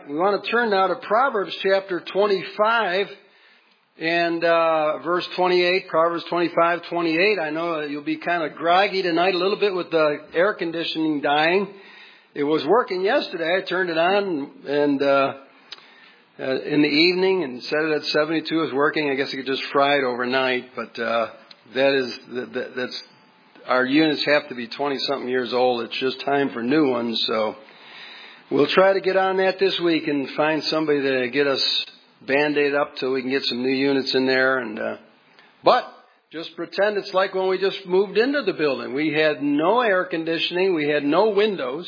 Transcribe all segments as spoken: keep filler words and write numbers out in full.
We want to turn now to Proverbs chapter twenty-five and uh, verse twenty-eight. Proverbs twenty-five, twenty-eight. I know you'll be kind of groggy tonight a little bit with the air conditioning dying. It was working yesterday. I turned it on and uh, uh, in the evening and set it at seventy-two. It was working. I guess it could just fry it overnight. But uh, that is that, that's our units have to be twenty-something years old. It's just time for new ones. So we'll try to get on that this week and find somebody to get us Band-Aid up till we can get some new units in there. And uh, but just pretend it's like when we just moved into the building. We had no air conditioning. We had no windows.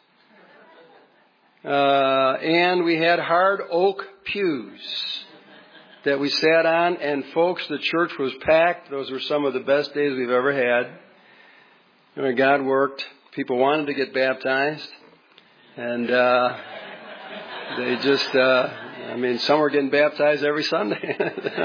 Uh, and we had hard oak pews that we sat on. And folks, the church was packed. Those were some of the best days we've ever had. And God worked. People wanted to get baptized. And uh, they just, uh, I mean, some were getting baptized every Sunday.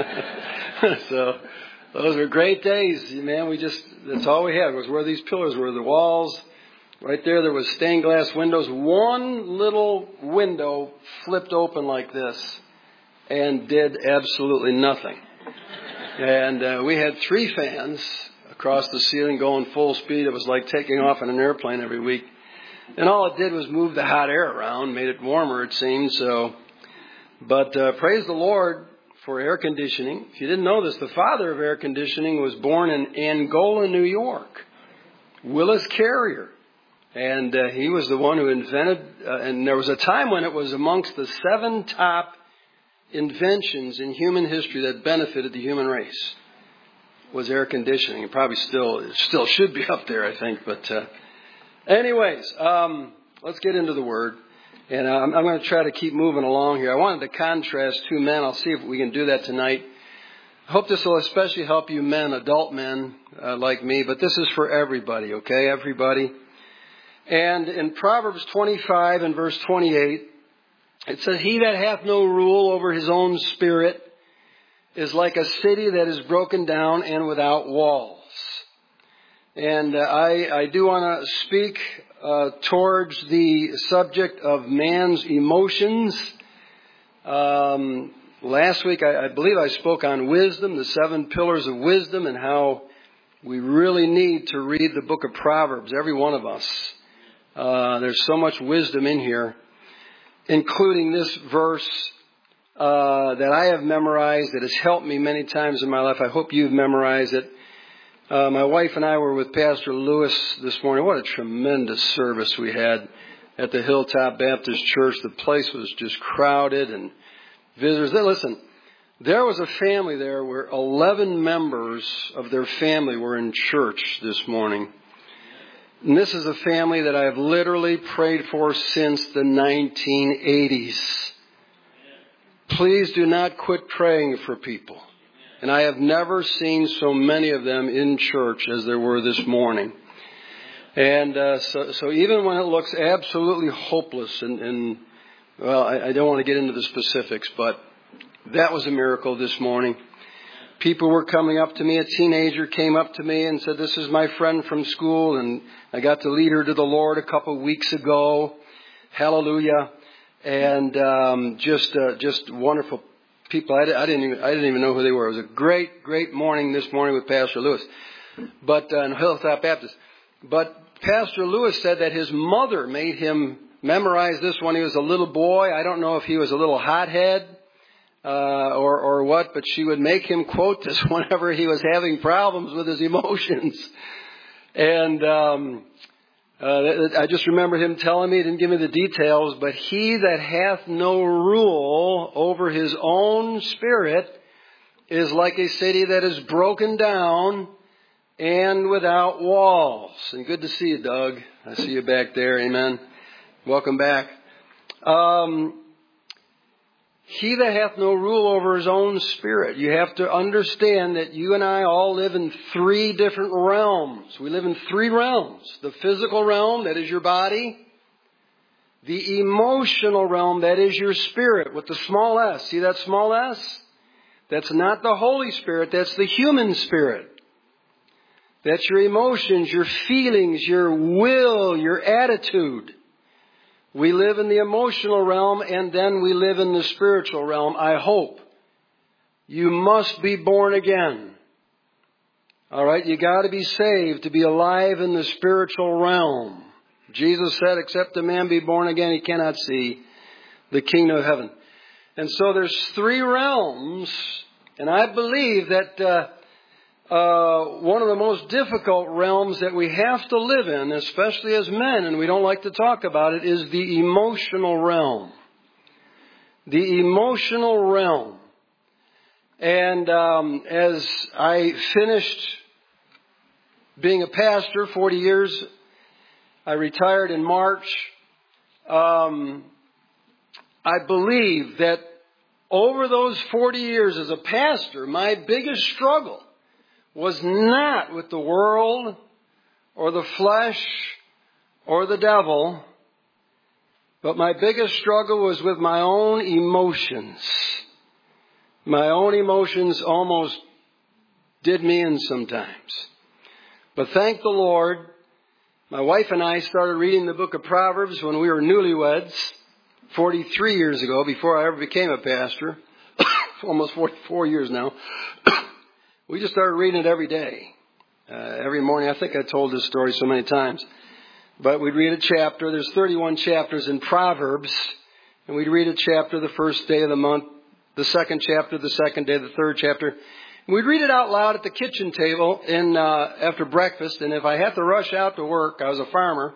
So those were great days, man. We just, that's all we had was where these pillars were, the walls. Right there, there was stained glass windows. One little window flipped open like this and did absolutely nothing. And uh, we had three fans across the ceiling going full speed. It was like taking off in an airplane every week. And all it did was move the hot air around, made it warmer, it seemed. So, but uh, praise the Lord for air conditioning. If you didn't know this, the father of air conditioning was born in Angola, New York, Willis Carrier. And uh, he was the one who invented, uh, and there was a time when it was amongst the seven top inventions in human history that benefited the human race, was air conditioning. It probably still, it still should be up there, I think, but... Uh, Anyways, um, let's get into the Word. And uh, I'm, I'm going to try to keep moving along here. I wanted to contrast two men. I'll see if we can do that tonight. I hope this will especially help you men, adult men uh, like me. But this is for everybody, okay? Everybody. And in Proverbs twenty-five and verse twenty-eight, it says, "He that hath no rule over his own spirit is like a city that is broken down and without walls." And uh, I, I do want to speak uh, towards the subject of man's emotions. Um, last week, I, I believe I spoke on wisdom, the seven pillars of wisdom, and how we really need to read the book of Proverbs, every one of us. Uh, there's so much wisdom in here, including this verse uh, that I have memorized that has helped me many times in my life. I hope you've memorized it. Uh, my wife and I were with Pastor Lewis this morning. What a tremendous service we had at the Hilltop Baptist Church. The place was just crowded and visitors. Listen, there was a family there where eleven members of their family were in church this morning. And this is a family that I have literally prayed for since the nineteen eighties. Please do not quit praying for people. And I have never seen so many of them in church as there were this morning. And uh, so, so even when it looks absolutely hopeless, and, and well, I, I don't want to get into the specifics, but that was a miracle this morning. People were coming up to me. A teenager came up to me and said, "This is my friend from school, and I got to lead her to the Lord a couple of weeks ago." Hallelujah. And um, just uh, just wonderful people. I, I didn't even, I didn't even know who they were. It was a great, great morning this morning with Pastor Lewis, but uh, in Hilltop Baptist. But Pastor Lewis said that his mother made him memorize this when he was a little boy. I don't know if he was a little hothead uh, or or what, but she would make him quote this whenever he was having problems with his emotions. And um, uh, I just remember him telling me, he didn't give me the details, but he that hath no rule over his own spirit is like a city that is broken down and without walls. And good to see you, Doug. I see you back there. Amen. Welcome back. Um, he that hath no rule over his own spirit. You have to understand that you and I all live in three different realms. We live in three realms. The physical realm, that is your body. The emotional realm, that is your spirit, with the small s. See that small s? That's not the Holy Spirit. That's the human spirit. That's your emotions, your feelings, your will, your attitude. We live in the emotional realm, and then we live in the spiritual realm. I hope. You must be born again. All right, you got to be saved to be alive in the spiritual realm. Jesus said, except a man be born again, he cannot see the kingdom of heaven. And so there's three realms, and I believe that uh, uh, one of the most difficult realms that we have to live in, especially as men, and we don't like to talk about it, is the emotional realm. The emotional realm. And um, as I finished being a pastor, forty years, I retired in March. Um, I believe that over those forty years as a pastor, my biggest struggle was not with the world or the flesh or the devil, but my biggest struggle was with my own emotions. My own emotions almost did me in sometimes. But thank the Lord, my wife and I started reading the book of Proverbs when we were newlyweds forty-three years ago, before I ever became a pastor. Almost forty-four years now. We just started reading it every day. Uh, every morning. I think I told this story so many times. But we'd read a chapter. There's thirty-one chapters in Proverbs. And we'd read a chapter the first day of the month, the second chapter, the second day, the third chapter. And we'd read it out loud at the kitchen table in, uh, after breakfast. And if I had to rush out to work, I was a farmer,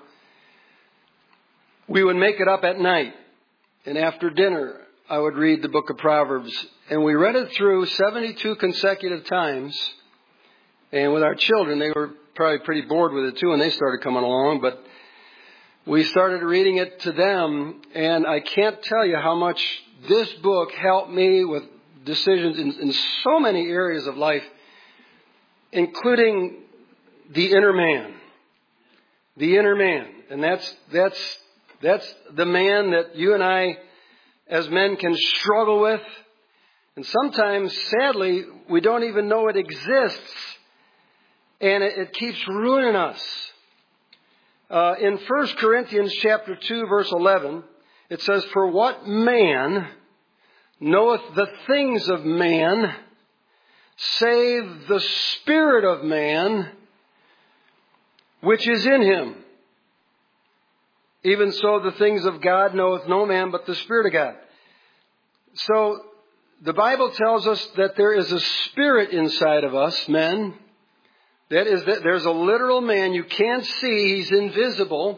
we would make it up at night. And after dinner, I would read the book of Proverbs. And we read it through seventy-two consecutive times. And with our children, they were probably pretty bored with it too, and they started coming along. But we started reading it to them, and I can't tell you how much this book helped me with decisions in, in so many areas of life, including the inner man. The inner man. And that's that's that's the man that you and I as men can struggle with. And sometimes, sadly, we don't even know it exists. And it, it keeps ruining us. Uh, in First Corinthians chapter two, verse eleven, it says, "For what man knoweth the things of man, save the spirit of man, which is in him? Even so, the things of God knoweth no man but the Spirit of God." So, the Bible tells us that there is a spirit inside of us, men. That is, that there's a literal man. You can't see. He's invisible.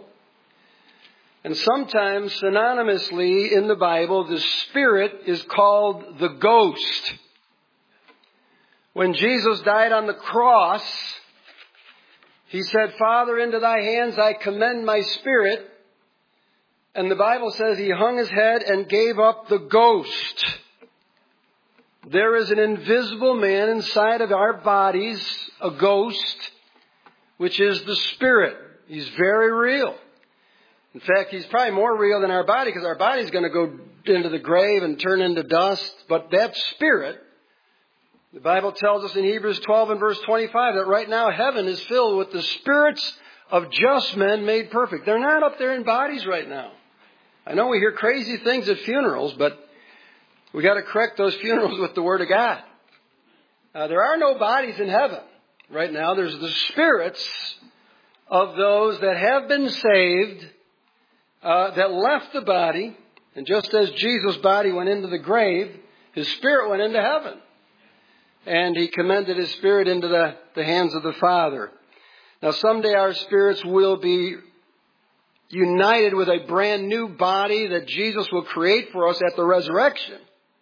And sometimes, synonymously in the Bible, the spirit is called the ghost. When Jesus died on the cross, he said, "Father, into thy hands I commend my spirit." And the Bible says he hung his head and gave up the ghost. There is an invisible man inside of our bodies, a ghost, which is the spirit. He's very real. In fact, he's probably more real than our body, because our body's going to go into the grave and turn into dust. But that spirit, the Bible tells us in Hebrews twelve and verse twenty-five that right now heaven is filled with the spirits of just men made perfect. They're not up there in bodies right now. I know we hear crazy things at funerals, but we got to correct those funerals with the Word of God. Uh, there are no bodies in heaven right now. There's the spirits of those that have been saved, uh, that left the body. And just as Jesus' body went into the grave, his spirit went into heaven. And he commended his spirit into the, the hands of the Father. Now, someday our spirits will be united with a brand new body that Jesus will create for us at the resurrection.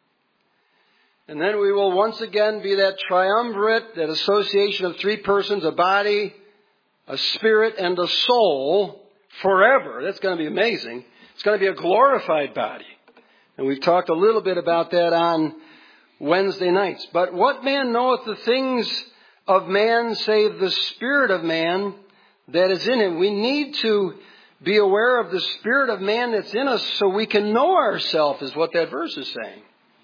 And then we will once again be that triumvirate, that association of three persons, a body, a spirit, and a soul forever. That's going to be amazing. It's going to be a glorified body. And we've talked a little bit about that on Wednesday nights. But what man knoweth the things of man save the spirit of man that is in him? We need to be aware of the spirit of man that's in us so we can know ourselves, is what that verse is saying.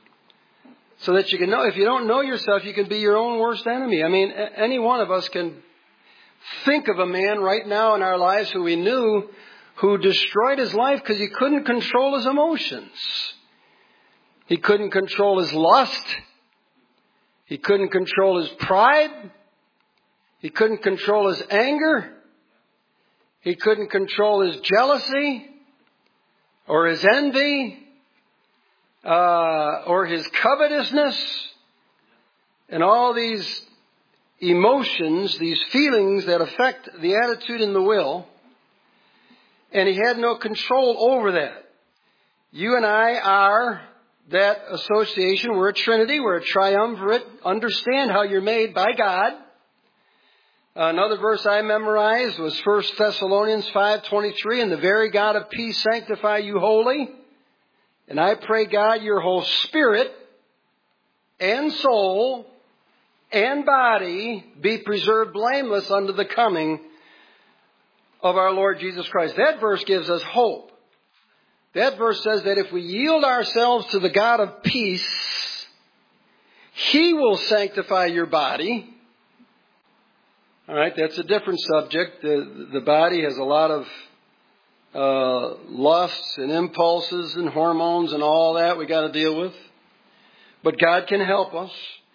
So that you can know. If you don't know yourself, you can be your own worst enemy. I mean, any one of us can think of a man right now in our lives who we knew who destroyed his life because he couldn't control his emotions. He couldn't control his lust. He couldn't control his pride. He couldn't control his anger. He couldn't control his jealousy or his envy uh, or his covetousness and all these emotions, these feelings that affect the attitude and the will. And he had no control over that. You and I are that association. We're a trinity. We're a triumvirate. Understand how you're made by God. Another verse I memorized was First Thessalonians five twenty-three. And the very God of peace sanctify you wholly. And I pray, God, your whole spirit and soul and body be preserved blameless unto the coming of our Lord Jesus Christ. That verse gives us hope. That verse says that if we yield ourselves to the God of peace, He will sanctify your body. All right, that's a different subject. The, the body has a lot of uh, lusts and impulses and hormones and all that we got to deal with. But God can help us.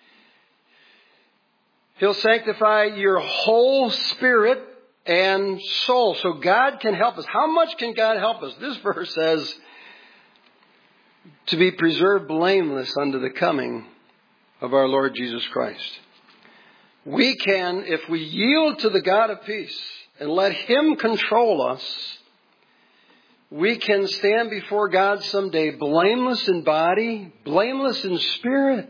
He'll sanctify your whole spirit and soul. So God can help us. How much can God help us? This verse says to be preserved blameless unto the coming of our Lord Jesus Christ. We can, if we yield to the God of peace and let Him control us, we can stand before God someday blameless in body, blameless in spirit.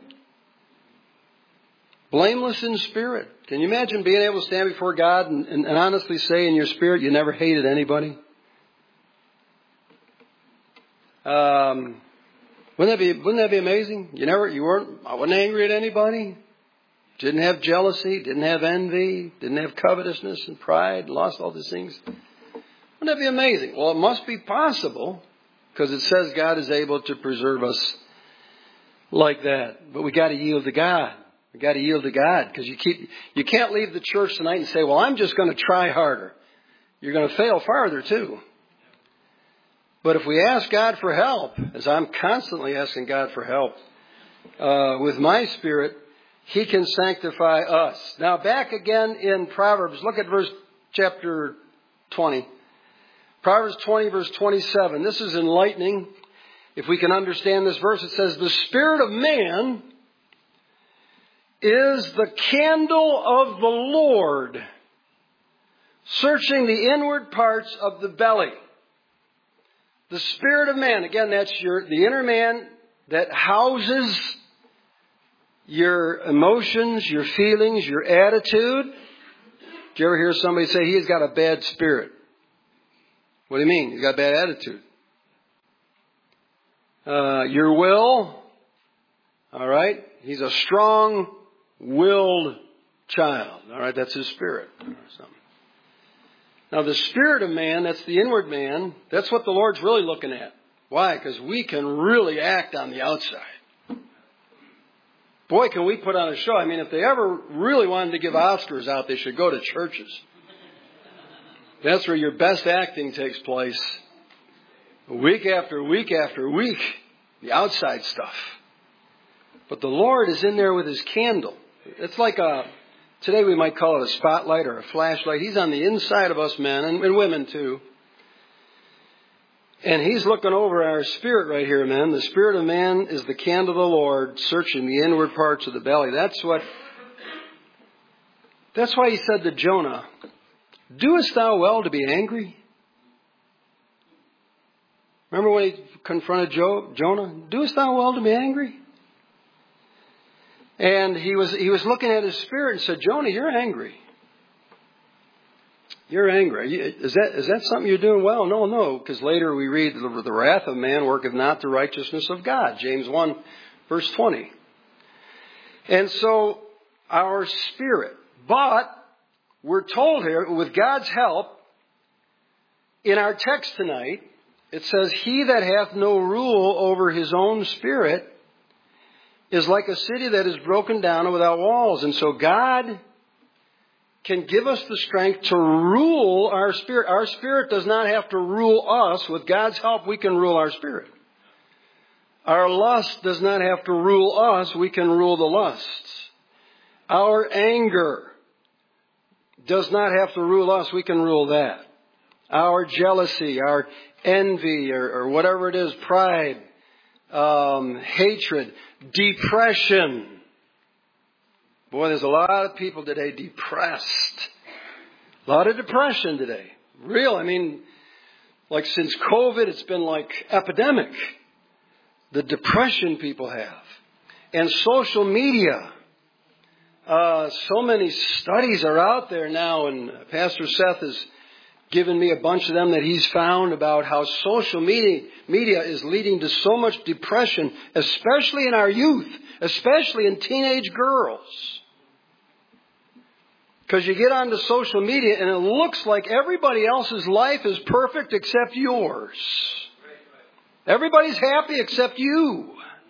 Blameless in spirit. Can you imagine being able to stand before God and, and, and honestly say in your spirit you never hated anybody? Um, wouldn't that be wouldn't that be amazing? You never you weren't I wasn't angry at anybody. Didn't have jealousy, didn't have envy, didn't have covetousness and pride, lost all these things. Wouldn't that be amazing? Well, it must be possible because it says God is able to preserve us like that. But we got to yield to God. We got to yield to God because you keep you can't leave the church tonight and say, "Well, I'm just going to try harder." You're going to fail farther too. But if we ask God for help, as I'm constantly asking God for help uh, with my spirit, He can sanctify us. Now, back again in Proverbs, look at verse chapter twenty. Proverbs twenty, verse twenty-seven. This is enlightening. If we can understand this verse, it says, "The spirit of man is the candle of the Lord, searching the inward parts of the belly." The spirit of man, again, that's your the inner man that houses your emotions, your feelings, your attitude. Did you ever hear somebody say he's got a bad spirit? What do you mean? He's got a bad attitude. Uh, your will. All right. He's a strong-willed child. All right. That's his spirit. Or something. Now, the spirit of man, that's the inward man. That's what the Lord's really looking at. Why? Because we can really act on the outside. Boy, can we put on a show. I mean, if they ever really wanted to give Oscars out, they should go to churches. That's where your best acting takes place. Week after week after week. The outside stuff. But the Lord is in there with His candle. It's like a, today we might call it a spotlight or a flashlight. He's on the inside of us men and, and women too. And He's looking over our spirit right here, man. The spirit of man is the candle of the Lord, searching the inward parts of the belly. That's what, that's why He said to Jonah, "Doest thou well to be angry?" Remember when He confronted Jo- Jonah? "Doest thou well to be angry?" And he was he was looking at his spirit and said, "Jonah, you're angry. You're angry. Is that is that something you're doing well?" No, no, because later we read, "The, the wrath of man worketh not the righteousness of God." James one, verse twenty. And so our spirit, but we're told here, with God's help, in our text tonight, it says, "He that hath no rule over his own spirit is like a city that is broken down and without walls." And so God can give us the strength to rule our spirit. Our spirit does not have to rule us. With God's help, we can rule our spirit. Our lust does not have to rule us. We can rule the lusts. Our anger does not have to rule us. We can rule that. Our jealousy, our envy, or, or whatever it is, pride, um, hatred, depression. Boy, there's a lot of people today depressed. A lot of depression today. Real, I mean, like since COVID, it's been like epidemic. The depression people have. And social media. Uh, so many studies are out there now, and Pastor Seth has given me a bunch of them that he's found about how social media, media is leading to so much depression, especially in our youth, especially in teenage girls. Because you get onto social media and it looks like everybody else's life is perfect except yours. Everybody's happy except you.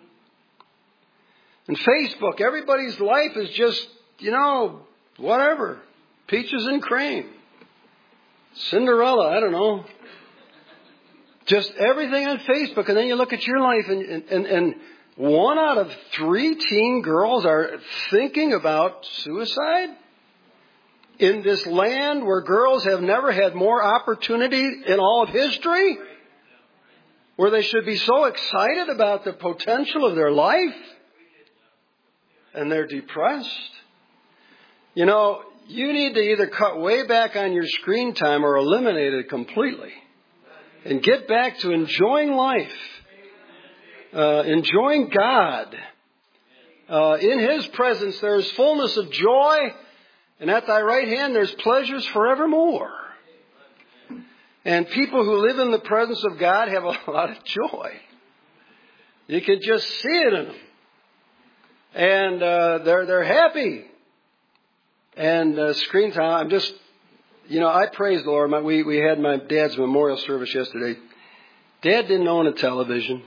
And Facebook, everybody's life is just, you know, whatever. Peaches and cream. Cinderella, I don't know. Just everything on Facebook. And then you look at your life and, and, and one out of three teen girls are thinking about suicide. In this land where girls have never had more opportunity in all of history. Where they should be so excited about the potential of their life. And they're depressed. You know, you need to either cut way back on your screen time or eliminate it completely. And get back to enjoying life. Uh, enjoying God. Uh, in His presence there is fullness of joy. And at thy right hand there's pleasures forevermore. And people who live in the presence of God have a lot of joy. You can just see it in them. And uh, they're they're happy. And uh, screen time, I'm just, you know, I praise the Lord. My, we, we had my dad's memorial service yesterday. Dad didn't own a television.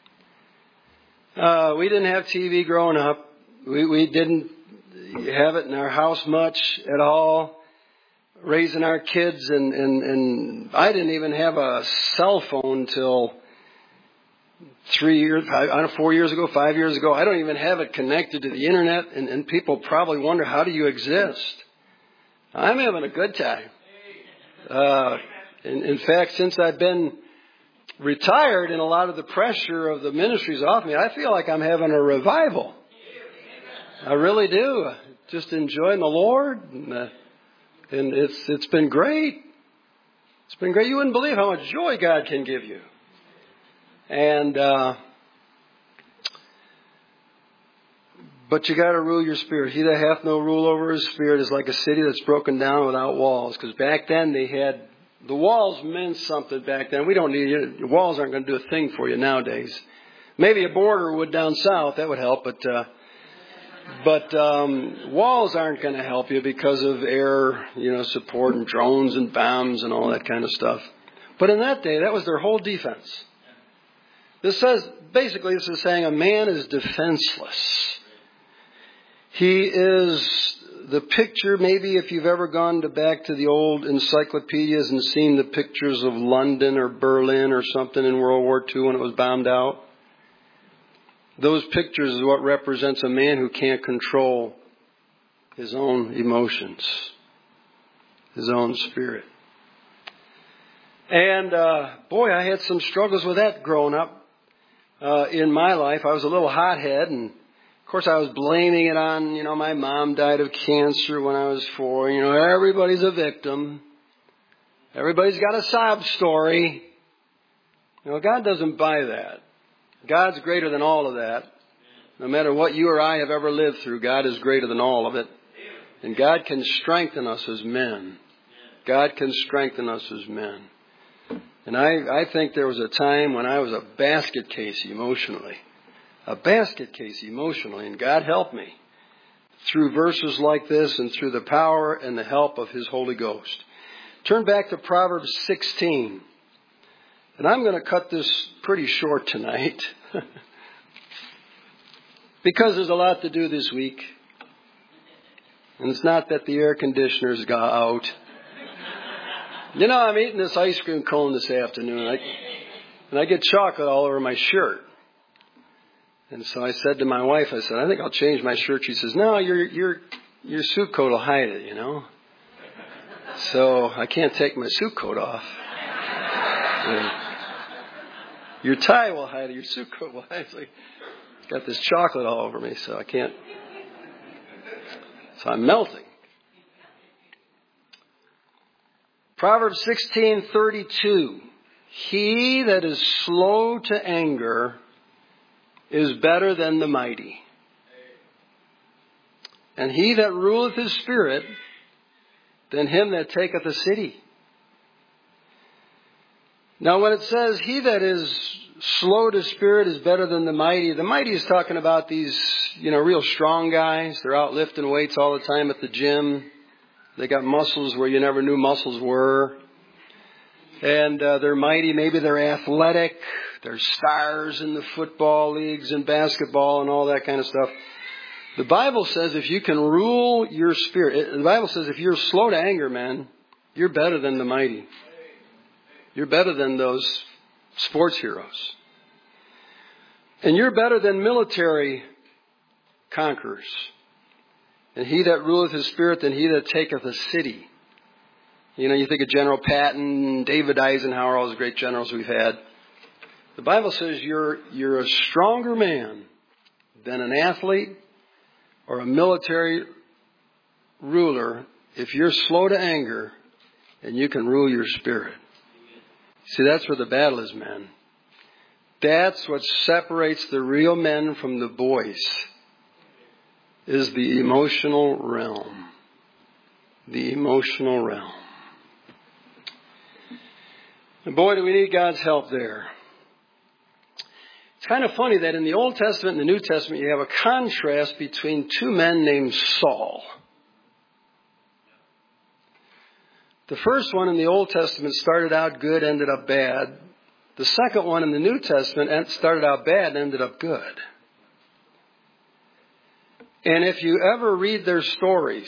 Uh, we didn't have T V growing up. We, we didn't have it in our house much at all. Raising our kids, and, and, and I didn't even have a cell phone till three years, I don't know, four years ago, five years ago. I don't even have it connected to the internet, and, and people probably wonder, how do you exist? I'm having a good time. Uh, in, in fact, since I've been retired and a lot of the pressure of the ministry's off me, I feel like I'm having a revival. I really do. Just enjoying the Lord, and, uh, and it's it's been great. It's been great. You wouldn't believe how much joy God can give you. And uh, but you got to rule your spirit. He that hath no rule over his spirit is like a city that's broken down without walls. Because back then they had the walls meant something. Back then we don't need it. The walls aren't going to do a thing for you nowadays. Maybe a border would down south, that would help, but. Uh, But um, walls aren't going to help you because of air, you know, support and drones and bombs and all that kind of stuff. But in that day, that was their whole defense. This says, basically, this is saying a man is defenseless. He is the picture, maybe if you've ever gone to back to the old encyclopedias and seen the pictures of London or Berlin or something in World War Two when it was bombed out. Those pictures is what represents a man who can't control his own emotions, his own spirit. And, uh, boy, I had some struggles with that growing up uh, in my life. I was a little hothead, and, of course, I was blaming it on, you know, my mom died of cancer when I was four. You know, everybody's a victim. Everybody's got a sob story. You know, God doesn't buy that. God's greater than all of that. No matter what you or I have ever lived through, God is greater than all of it. And God can strengthen us as men. God can strengthen us as men. And I, I think there was a time when I was a basket case emotionally. A basket case emotionally. And God helped me through verses like this and through the power and the help of His Holy Ghost. Turn back to Proverbs sixteen. And I'm going to cut this pretty short tonight because there's a lot to do this week. And it's not that the air conditioner's got out. You know, I'm eating this ice cream cone this afternoon, and I, and I get chocolate all over my shirt. And so I said to my wife, I said, I think I'll change my shirt. She says, no, your your your suit coat will hide it, you know. So I can't take my suit coat off. And your tie will hide it. Your suit coat will hide it. It's like, it's got this chocolate all over me, so I can't. So I'm melting. Proverbs sixteen thirty-two. He that is slow to anger is better than the mighty. And he that ruleth his spirit than him that taketh a city. Now when it says he that is slow to spirit is better than the mighty, the mighty is talking about these, you know, real strong guys. They're out lifting weights all the time at the gym. They got muscles where you never knew muscles were. And uh, they're mighty. Maybe they're athletic. They're stars in the football leagues and basketball and all that kind of stuff. The Bible says if you can rule your spirit, the Bible says if you're slow to anger, man, you're better than the mighty. You're better than those sports heroes. And you're better than military conquerors. And he that ruleth his spirit than he that taketh a city. You know, you think of General Patton, David Eisenhower, all those great generals we've had. The Bible says you're you're a stronger man than an athlete or a military ruler if you're slow to anger and you can rule your spirit. See, that's where the battle is, man. That's what separates the real men from the boys, is the emotional realm. The emotional realm. And boy, do we need God's help there. It's kind of funny that in the Old Testament and the New Testament, you have a contrast between two men named Saul. The first one in the Old Testament started out good, ended up bad. The second one in the New Testament started out bad and ended up good. And if you ever read their stories,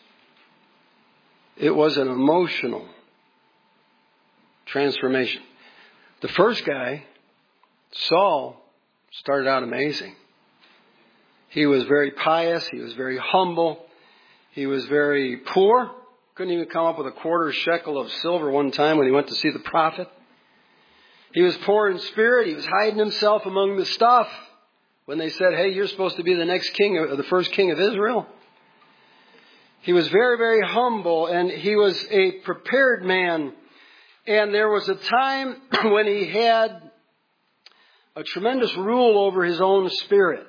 it was an emotional transformation. The first guy, Saul, started out amazing. He was very pious. He was very humble. He was very poor. Couldn't even come up with a quarter shekel of silver one time when he went to see the prophet. He was poor in spirit. He was hiding himself among the stuff. When they said, hey, you're supposed to be the next king, or the first king of Israel. He was very, very humble, and he was a prepared man. And there was a time when he had a tremendous rule over his own spirit.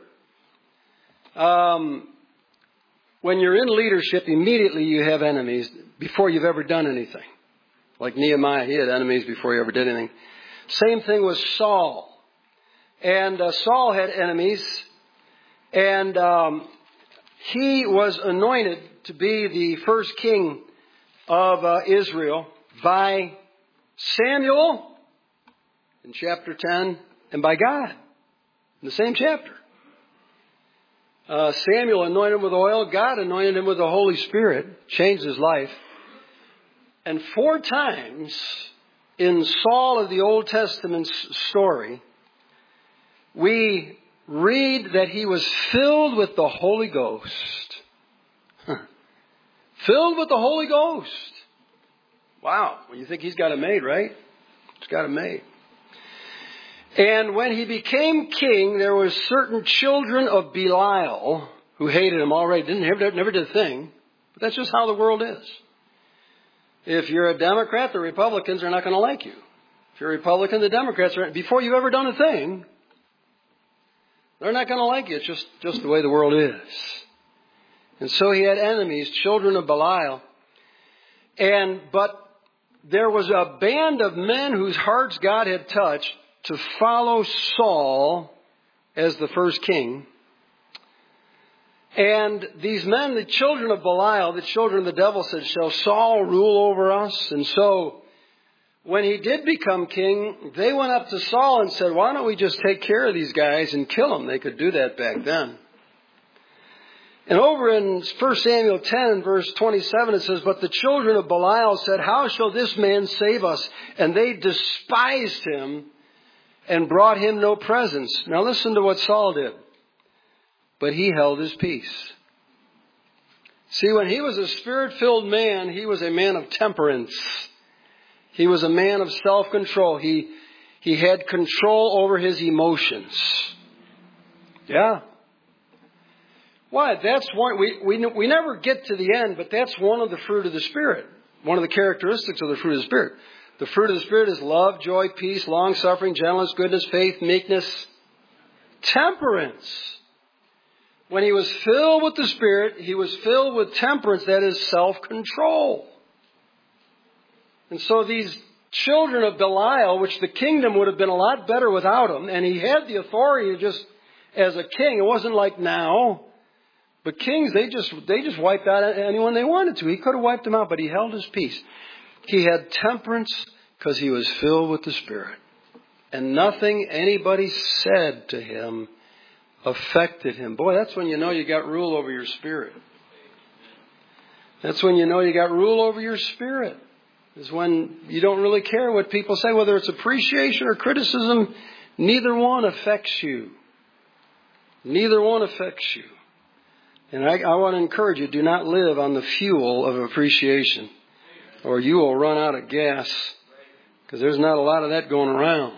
Um, when you're in leadership, immediately you have enemies before you've ever done anything. Like Nehemiah, he had enemies before he ever did anything. Same thing with Saul. And uh, Saul had enemies, and um, he was anointed to be the first king of uh, Israel by Samuel in chapter ten, and by God in the same chapter. Uh, Samuel anointed him with oil. God anointed him with the Holy Spirit, changed his life. And four times in Saul of the Old Testament story, we read that he was filled with the Holy Ghost. Huh. Filled with the Holy Ghost. Wow. Well, you think he's got it made, right? He's got it made. And when he became king, there were certain children of Belial who hated him already. Didn't never, never did a thing. But that's just how the world is. If you're a Democrat, the Republicans are not going to like you. If you're a Republican, the Democrats are, before you've ever done a thing, they're not going to like you. It's just, just the way the world is. And so he had enemies, children of Belial. And, but there was a band of men whose hearts God had touched to follow Saul as the first king. And these men, the children of Belial, the children of the devil, said, shall Saul rule over us? And so when he did become king, they went up to Saul and said, why don't we just take care of these guys and kill them? They could do that back then. And over in First Samuel ten, verse twenty-seven, it says, "But the children of Belial said, 'How shall this man save us?' And they despised him and brought him no presents." Now listen to what Saul did. But he held his peace. See, when he was a Spirit-filled man, he was a man of temperance. He was a man of self-control. He, he had control over his emotions. Yeah. Why? That's one, we, we, we never get to the end, but that's one of the fruit of the Spirit. One of the characteristics of the fruit of the Spirit. The fruit of the Spirit is love, joy, peace, long-suffering, gentleness, goodness, faith, meekness, temperance. When he was filled with the Spirit, he was filled with temperance, that is self-control. And so these children of Belial, which the kingdom would have been a lot better without him, and he had the authority just as a king. It wasn't like now. But kings, they just they just wiped out anyone they wanted to. He could have wiped them out, but he held his peace. He had temperance because he was filled with the Spirit. And nothing anybody said to him affected him. Boy, that's when you know you got rule over your spirit. That's when you know you got rule over your spirit. Is when you don't really care what people say, whether it's appreciation or criticism. Neither one affects you. Neither one affects you. And I, I want to encourage you, do not live on the fuel of appreciation, or you will run out of gas, because there's not a lot of that going around.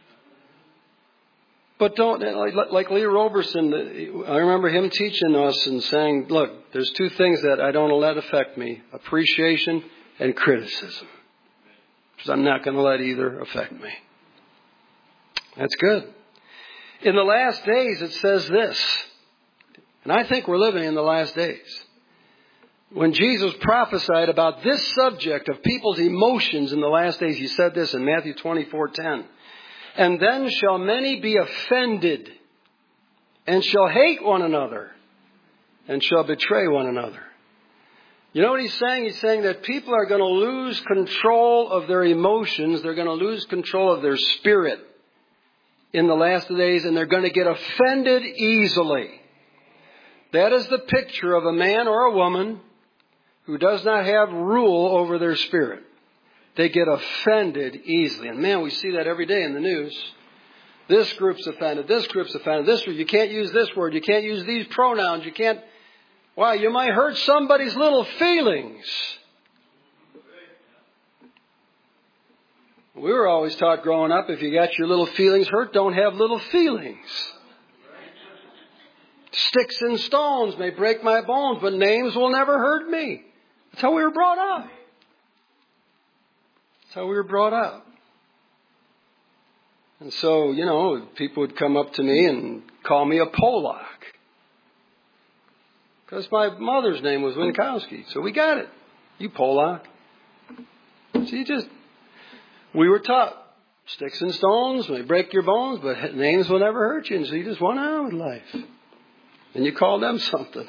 But don't, like, like Lee Roberson, I remember him teaching us and saying, look, there's two things that I don't let affect me, appreciation and criticism. Because I'm not going to let either affect me. That's good. In the last days, it says this. And I think we're living in the last days. When Jesus prophesied about this subject of people's emotions in the last days, he said this in Matthew twenty-four ten. "And then shall many be offended, and shall hate one another, and shall betray one another." You know what he's saying? He's saying that people are going to lose control of their emotions. They're going to lose control of their spirit in the last days, and they're going to get offended easily. That is the picture of a man or a woman who does not have rule over their spirit. They get offended easily. And man, we see that every day in the news. This group's offended. This group's offended. This group, you can't use this word. You can't use these pronouns. You can't. Wow, you might hurt somebody's little feelings. We were always taught growing up, if you got your little feelings hurt, don't have little feelings. Sticks and stones may break my bones, but names will never hurt me. That's how we were brought up. That's how we were brought up. And so, you know, people would come up to me and call me a Polak. Because my mother's name was Winkowski. So we got it. You Polak. So you just, we were taught, sticks and stones may break your bones, but names will never hurt you. And so you just went on with life. And you call them something.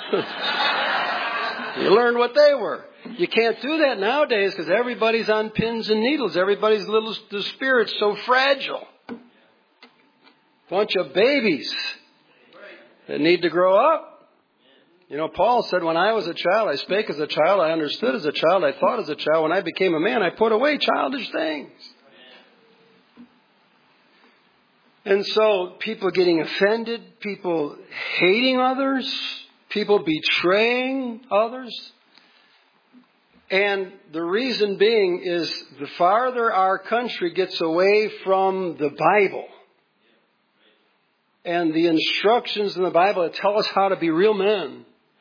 You learned what they were. You can't do that nowadays because everybody's on pins and needles. Everybody's little, the spirit's so fragile. Bunch of babies that need to grow up. You know, Paul said, when I was a child, I spake as a child, I understood as a child, I thought as a child. When I became a man, I put away childish things. And so people getting offended, people hating others, people betraying others. And the reason being is the farther our country gets away from the Bible and the instructions in the Bible that tell us how to be real men.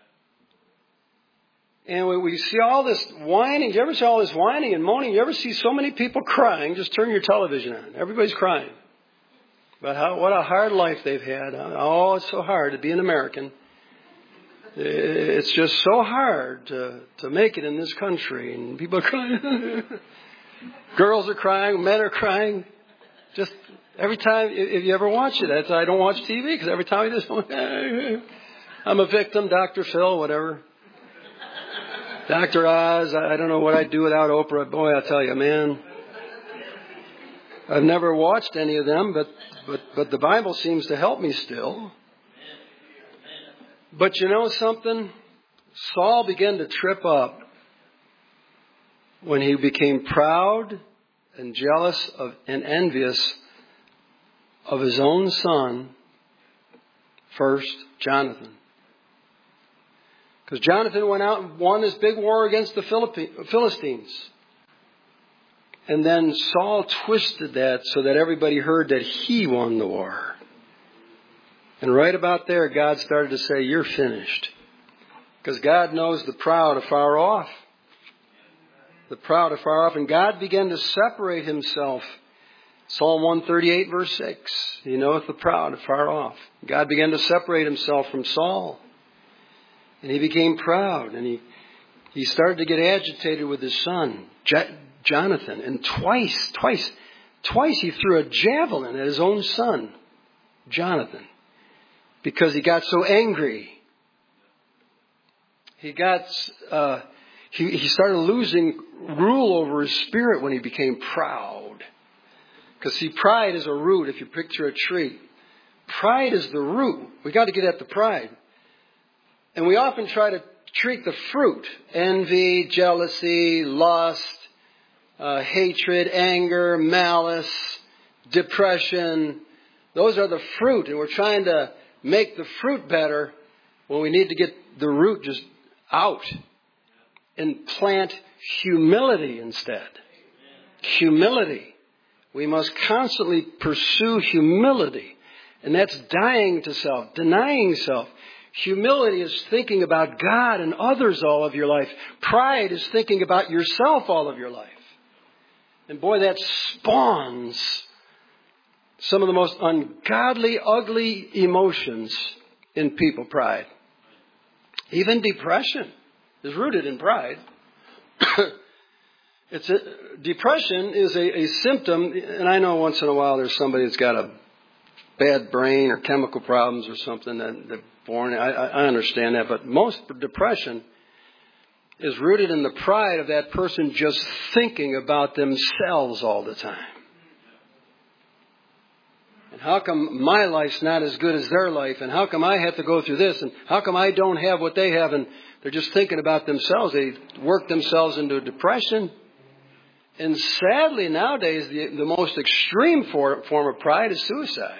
And when we see all this whining, you ever see all this whining and moaning? You ever see so many people crying? Just turn your television on. Everybody's crying. But how, what a hard life they've had. Oh, it's so hard to be an American. It's just so hard to, to make it in this country. And people are crying. Girls are crying. Men are crying. Just every time, if you ever watch it, that's, I don't watch T V because every time you just, I'm a victim, Doctor Phil, whatever. Doctor Oz, I don't know what I'd do without Oprah. Boy, I'll tell you, man. I've never watched any of them, but, but, but the Bible seems to help me still. But you know something? Saul began to trip up when he became proud and jealous of and envious of his own son, first, Jonathan. Because Jonathan went out and won this big war against the Philistines. And then Saul twisted that so that everybody heard that he won the war. And right about there, God started to say, you're finished. Because God knows the proud afar off. The proud afar off. And God began to separate himself. Psalm one thirty-eight, verse six. He knoweth the proud afar off. God began to separate himself from Saul. And he became proud. And he, he started to get agitated with his son, J- Jonathan. And twice, twice, twice he threw a javelin at his own son, Jonathan. Because he got so angry. He got, uh, he, he started losing rule over his spirit when he became proud. Because see, pride is a root if you picture a tree. Pride is the root. We got to get at the pride. And we often try to treat the fruit. Envy, jealousy, lust, uh, hatred, anger, malice, depression. Those are the fruit. And we're trying to make the fruit better when we need to get the root just out and plant humility instead. Humility. We must constantly pursue humility. And that's dying to self, denying self. Humility is thinking about God and others all of your life. Pride is thinking about yourself all of your life. And boy, that spawns some of the most ungodly, ugly emotions in people. Pride. Even depression is rooted in pride. It's a, depression is a, a symptom, and I know once in a while there's somebody that's got a bad brain or chemical problems or something that they're born. I, I understand that, but most depression is rooted in the pride of that person just thinking about themselves all the time. And how come my life's not as good as their life? And how come I have to go through this? And how come I don't have what they have? And they're just thinking about themselves. They work themselves into a depression. And sadly, nowadays, the, the most extreme for, form of pride is suicide.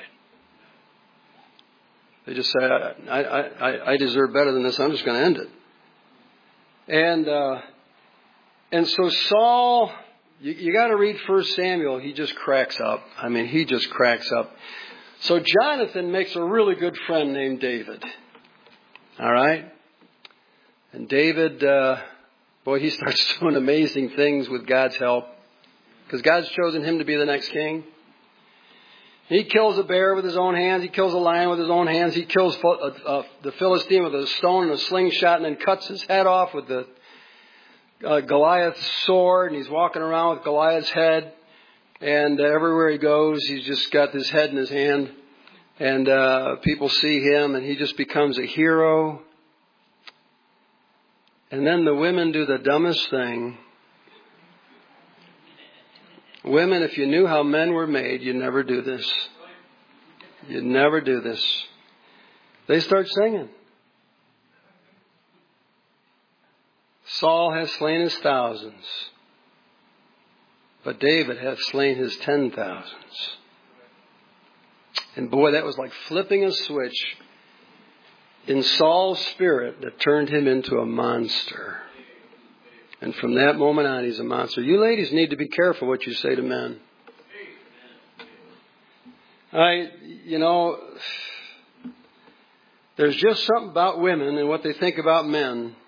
They just say, I, I, I deserve better than this. I'm just going to end it. And uh, and so Saul, you, you got to read First Samuel. He just cracks up. I mean, he just cracks up. So Jonathan makes a really good friend named David. All right? And David, uh, boy, he starts doing amazing things with God's help. Because God's chosen him to be the next king. He kills a bear with his own hands. He kills a lion with his own hands. He kills uh, uh, the Philistine with a stone and a slingshot and then cuts his head off with the uh, Goliath's sword. And he's walking around with Goliath's head. And uh, everywhere he goes, he's just got his head in his hand. And uh, people see him and he just becomes a hero. And then the women do the dumbest thing. Women, if you knew how men were made, you'd never do this. You'd never do this. They start singing. Saul has slain his thousands, but David hath slain his ten thousands. And boy, that was like flipping a switch in Saul's spirit that turned him into a monster. And from that moment on, he's a monster. You ladies need to be careful what you say to men. I, you know, there's just something about women and what they think about men.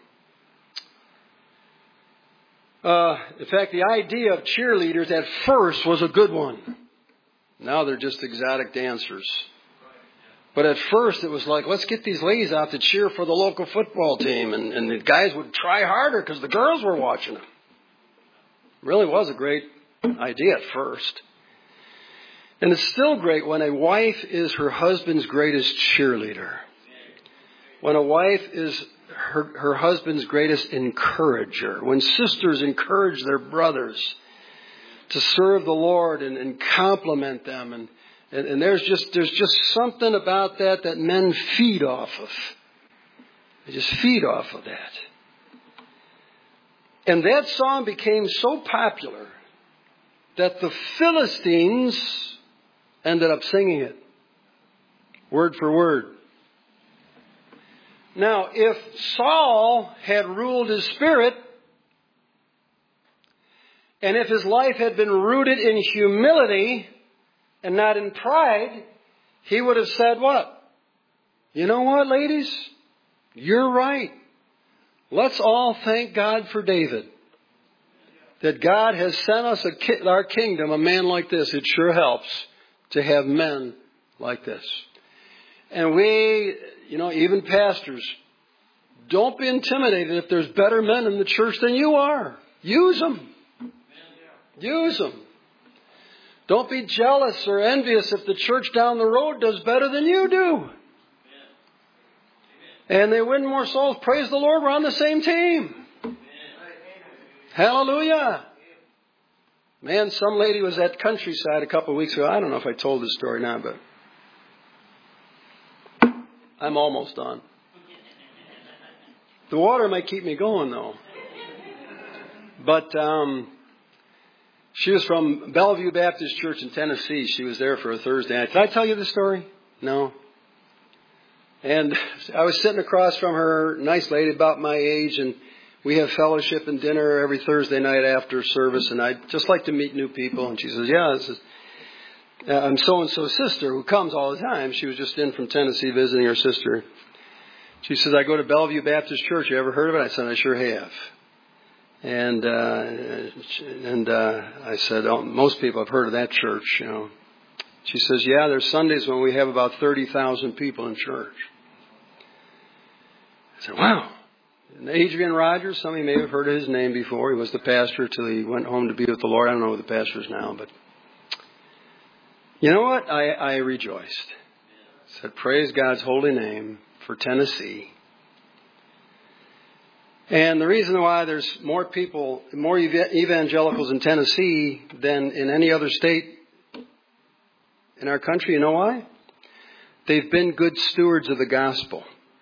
Uh, in fact, the idea of cheerleaders at first was a good one. Now they're just exotic dancers. But at first it was like, let's get these ladies out to cheer for the local football team. And, and the guys would try harder because the girls were watching them. It really was a great idea at first. And it's still great when a wife is her husband's greatest cheerleader. When a wife is her, her husband's greatest encourager. When sisters encourage their brothers to serve the Lord and, and compliment them. And And, and there's just there's just something about that that men feed off of. They just feed off of that. And that song became so popular that the Philistines ended up singing it, word for word. Now, if Saul had ruled his spirit, and if his life had been rooted in humility and not in pride, he would have said what? You know what, ladies? You're right. Let's all thank God for David. That God has sent us a ki- our kingdom, a man like this. It sure helps to have men like this. And we, you know, even pastors, don't be intimidated if there's better men in the church than you are. Use them. Use them. Don't be jealous or envious if the church down the road does better than you do. And they win more souls. Praise the Lord, we're on the same team. Hallelujah. Man, some lady was at Countryside a couple of weeks ago. I don't know if I told this story now, but I'm almost done. The water might keep me going, though. But um, she was from Bellevue Baptist Church in Tennessee. She was there for a Thursday night. Did I tell you the story? No. And I was sitting across from her, nice lady about my age, and we have fellowship and dinner every Thursday night after service, and I'd just like to meet new people. And she says, yeah, this is, uh, I'm so-and-so's sister who comes all the time. She was just in from Tennessee visiting her sister. She says, I go to Bellevue Baptist Church. You ever heard of it? I said, I sure have. And uh, and uh, I said, oh, most people have heard of that church, you know. She says, yeah, there's Sundays when we have about thirty thousand people in church. I said, wow. And Adrian Rogers, some of you may have heard of his name before. He was the pastor till he went home to be with the Lord. I don't know who the pastor is now, but you know what? I, I rejoiced. I said, praise God's holy name for Tennessee. And the reason why there's more people, more evangelicals in Tennessee than in any other state in our country, you know why? They've been good stewards of the gospel.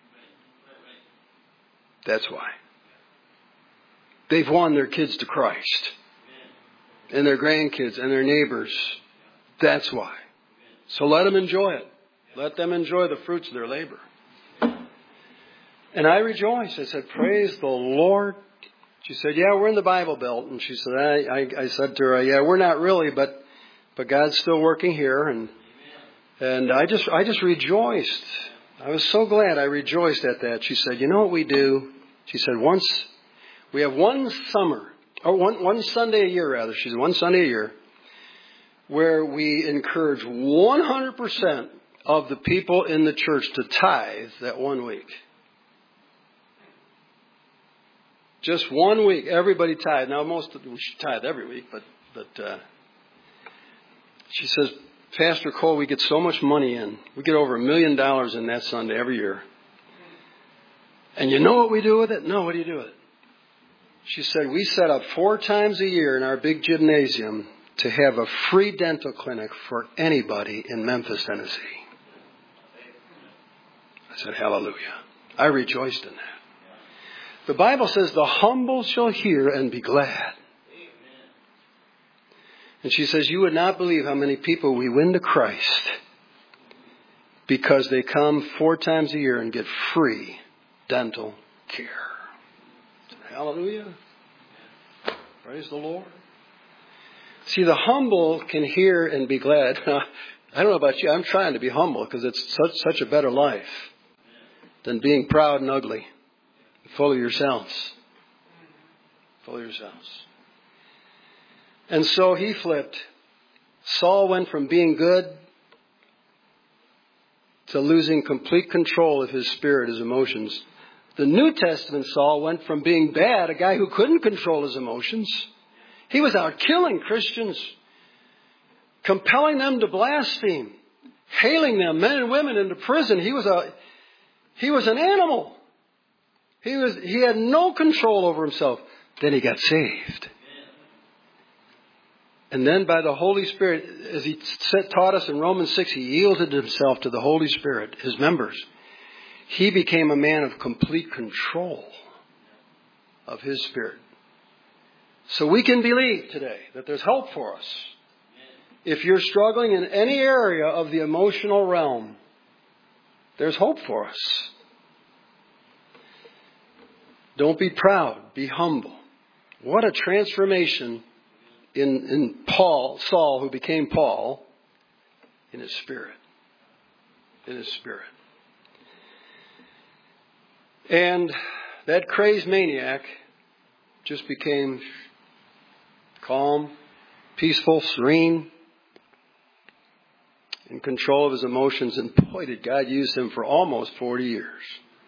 That's why. They've won their kids to Christ. And their grandkids and their neighbors. That's why. So let them enjoy it. Let them enjoy the fruits of their labor. And I rejoiced. I said, praise the Lord. She said, yeah, we're in the Bible Belt. And she said, I, I, I said to her, yeah, we're not really, but but God's still working here. And and I just I just rejoiced. I was so glad I rejoiced at that. She said, you know what we do? She said, once we have one summer, or one, one Sunday a year, rather. She said, one Sunday a year, where we encourage one hundred percent of the people in the church to tithe that one week. Just one week, everybody tithe. Now, most of we should tithe every week, but but uh, she says, Pastor Cole, we get so much money in. We get over a million dollars in that Sunday every year. And you know what we do with it? No, what do you do with it? She said, we set up four times a year in our big gymnasium to have a free dental clinic for anybody in Memphis, Tennessee. I said, hallelujah. I rejoiced in that. The Bible says, the humble shall hear and be glad. And she says, you would not believe how many people we win to Christ because they come four times a year and get free dental care. Hallelujah. Praise the Lord. See, the humble can hear and be glad. I don't know about you. I'm trying to be humble because it's such, such a better life than being proud and ugly. Full of yourselves. Full of yourselves. And so he flipped. Saul went from being good to losing complete control of his spirit, his emotions. The New Testament Saul went from being bad, a guy who couldn't control his emotions. He was out killing Christians, compelling them to blaspheme, hailing them, men and women, into prison. He was a, he was an animal. He was, he had no control over himself. Then he got saved. And then by the Holy Spirit, as he taught us in Romans six, he yielded himself to the Holy Spirit, his members. he became a man of complete control of his spirit. So we can believe today that there's hope for us. If you're struggling in any area of the emotional realm, there's hope for us. Don't be proud. Be humble. What a transformation in, in Paul, Saul, who became Paul, in his spirit. In his spirit. And that crazed maniac just became calm, peaceful, serene, in control of his emotions. And boy, did God use him for almost forty years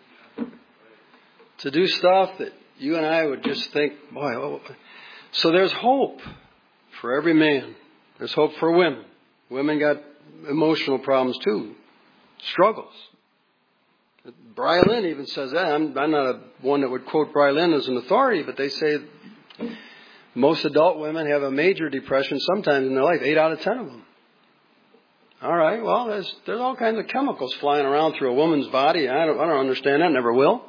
to do stuff that you and I would just think, boy, oh. So there's hope for every man. There's hope for women. Women got emotional problems too, struggles. Bry Lynn even says that. I'm, I'm not a, one that would quote Bry Lynn as an authority, but they say most adult women have a major depression sometimes in their life, eight out of ten of them. All right, well, there's there's all kinds of chemicals flying around through a woman's body. I don't, I don't understand that, never will.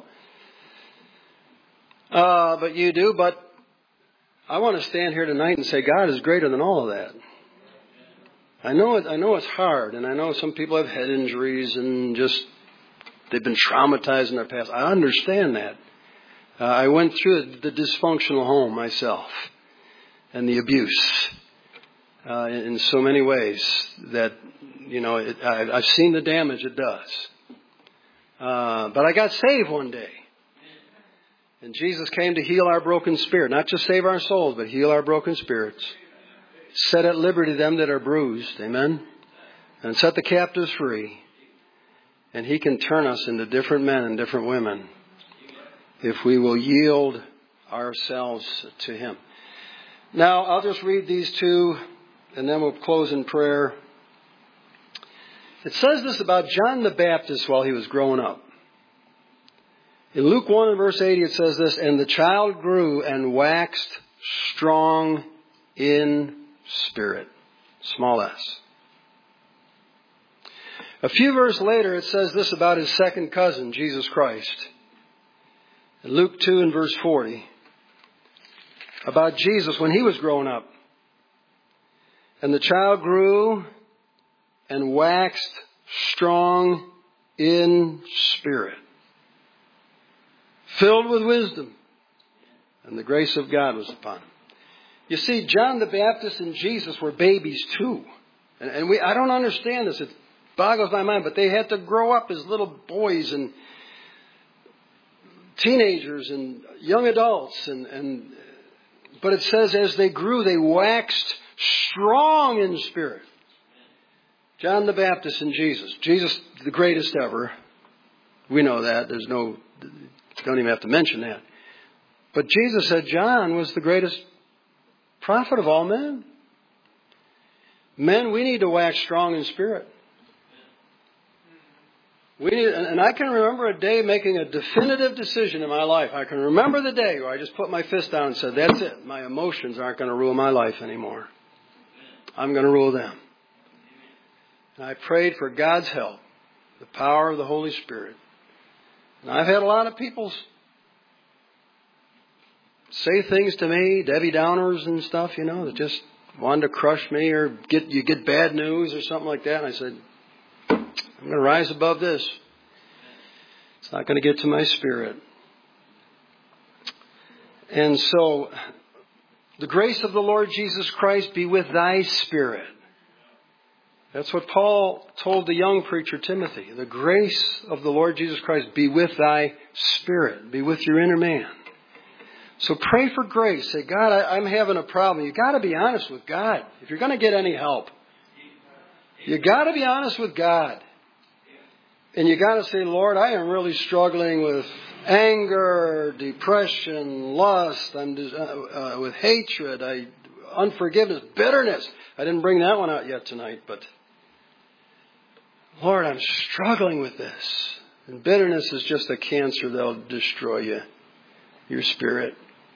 Uh, but you do, but I want to stand here tonight and say God is greater than all of that. I know it, I know it's hard, and I know some people have head injuries and just they've been traumatized in their past. I understand that. Uh, I went through the dysfunctional home myself and the abuse uh, in, in so many ways that, you know, it, I, I've seen the damage it does. Uh, but I got saved one day. And Jesus came to heal our broken spirit, not just save our souls, but heal our broken spirits. Set at liberty them that are bruised. Amen. And set the captives free. And He can turn us into different men and different women if we will yield ourselves to Him. Now, I'll just read these two, and then we'll close in prayer. It says this about John the Baptist while he was growing up. In Luke one and verse eighty, it says this, and the child grew and waxed strong in spirit. Small s. A few verses later, it says this about his second cousin, Jesus Christ. In Luke two and verse forty, about Jesus when he was growing up. And the child grew and waxed strong in spirit, filled with wisdom, and the grace of God was upon him. You see, John the Baptist and Jesus were babies too. And, and we I don't understand this. It boggles my mind, but they had to grow up as little boys and teenagers and young adults. And, and but it says as they grew, they waxed strong in spirit. John the Baptist and Jesus. Jesus, the greatest ever. We know that. There's no... Don't even have to mention that. But Jesus said John was the greatest prophet of all men. Men, we need to wax strong in spirit. We need, and I can remember a day making a definitive decision in my life. I can remember the day where I just put my fist down and said, that's it. My emotions aren't going to rule my life anymore. I'm going to rule them. And I prayed for God's help, the power of the Holy Spirit. And I've had a lot of people say things to me, Debbie Downers and stuff, you know, that just wanted to crush me or get you get bad news or something like that. And I said, I'm going to rise above this. It's not going to get to my spirit. And so, the grace of the Lord Jesus Christ be with thy spirit. That's what Paul told the young preacher Timothy. The grace of the Lord Jesus Christ be with thy spirit. Be with your inner man. So pray for grace. Say, God, I, I'm having a problem. You've got to be honest with God. If you're going to get any help, you've got to be honest with God. And you got to say, Lord, I am really struggling with anger, depression, lust, I'm uh, uh, with hatred, I, unforgiveness, bitterness. I didn't bring that one out yet tonight, but Lord, I'm struggling with this. And bitterness is just a cancer that'll destroy you, your spirit.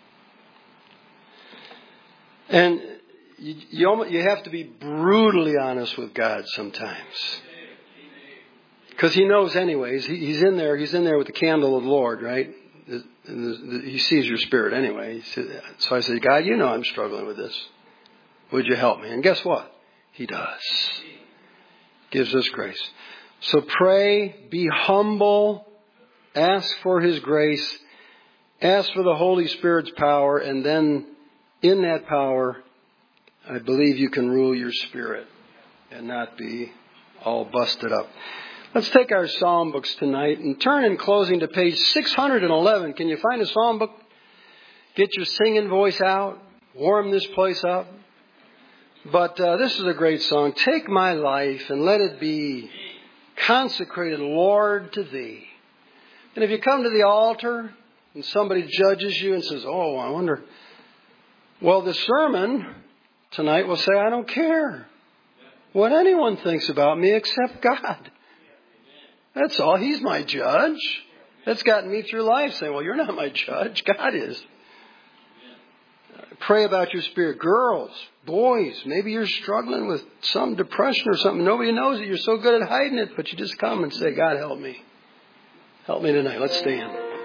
And you, you, almost, you have to be brutally honest with God sometimes. Because he knows anyways. He, he's in there. He's in there with the candle of the Lord, right? The, the, the, he sees your spirit anyway. Said, so I said, God, you know I'm struggling with this. Would you help me? And guess what? He does. Gives us grace. So pray, be humble, ask for His grace, ask for the Holy Spirit's power, and then in that power, I believe you can rule your spirit and not be all busted up. Let's take our psalm books tonight and turn in closing to page six hundred eleven. Can you find a psalm book? Get your singing voice out. Warm this place up. But uh, this is a great song. Take my life and let it be consecrated, Lord, to Thee. And if you come to the altar and somebody judges you and says, oh, I wonder. Well, the sermon tonight will say, I don't care what anyone thinks about me except God. That's all. He's my judge. That's gotten me through life saying, well, you're not my judge. God is. Pray about your spirit. Girls, boys, maybe you're struggling with some depression or something. Nobody knows it. You're so good at hiding it, but you just come and say, God, help me. Help me tonight. Let's stand.